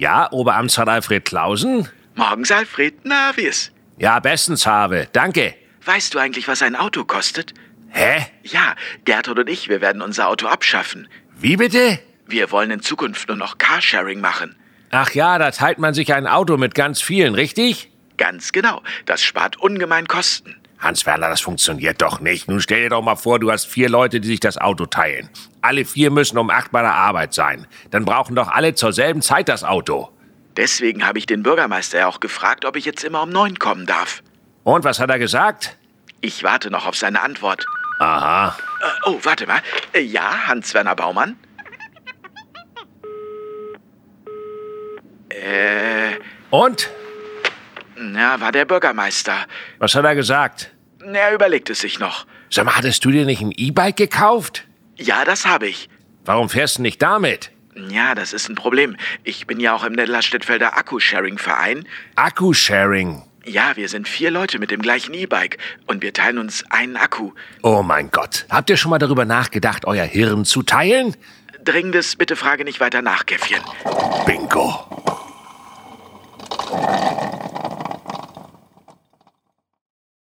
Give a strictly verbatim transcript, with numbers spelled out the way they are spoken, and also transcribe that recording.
Ja, Oberamtsrat Alfred Clausen? Morgens, Alfred. Na, wie ist? Ja, bestens, Habe. Danke. Weißt du eigentlich, was ein Auto kostet? Hä? Ja, Gertrud und ich, wir werden unser Auto abschaffen. Wie bitte? Wir wollen in Zukunft nur noch Carsharing machen. Ach ja, da teilt man sich ein Auto mit ganz vielen, richtig? Ganz genau. Das spart ungemein Kosten. Hans-Werner, das funktioniert doch nicht. Nun stell dir doch mal vor, du hast vier Leute, die sich das Auto teilen. Alle vier müssen um acht bei der Arbeit sein. Dann brauchen doch alle zur selben Zeit das Auto. Deswegen habe ich den Bürgermeister ja auch gefragt, ob ich jetzt immer um neun kommen darf. Und, was hat er gesagt? Ich warte noch auf seine Antwort. Aha. Äh, oh, warte mal. Äh, ja, Hans-Werner Baumann? Äh... Und? Na, war der Bürgermeister. Was hat er gesagt? Er überlegt es sich noch. Sag mal, hattest du dir nicht ein E-Bike gekauft? Ja, das habe ich. Warum fährst du nicht damit? Ja, das ist ein Problem. Ich bin ja auch im Nedlerstedtfelder Akkusharing-Verein. Akkusharing? Ja, wir sind vier Leute mit dem gleichen E-Bike und wir teilen uns einen Akku. Oh mein Gott. Habt ihr schon mal darüber nachgedacht, euer Hirn zu teilen? Dringendes, bitte frage nicht weiter nach, Käffchen. Bingo.